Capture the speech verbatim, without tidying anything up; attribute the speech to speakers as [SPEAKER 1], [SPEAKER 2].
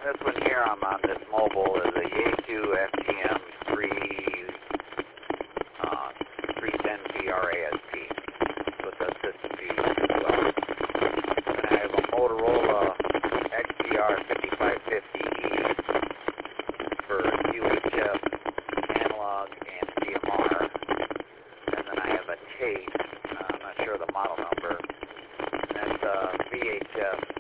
[SPEAKER 1] This one here I'm on this mobile is a Yaesu F T M three uh, three ten B R A S P with the system feed as well. And I have a Motorola X D R fifty-five fifty E for U H F, analog, and C M R. And then I have a Tate, uh, I'm not sure the model number, and that's uh, V H F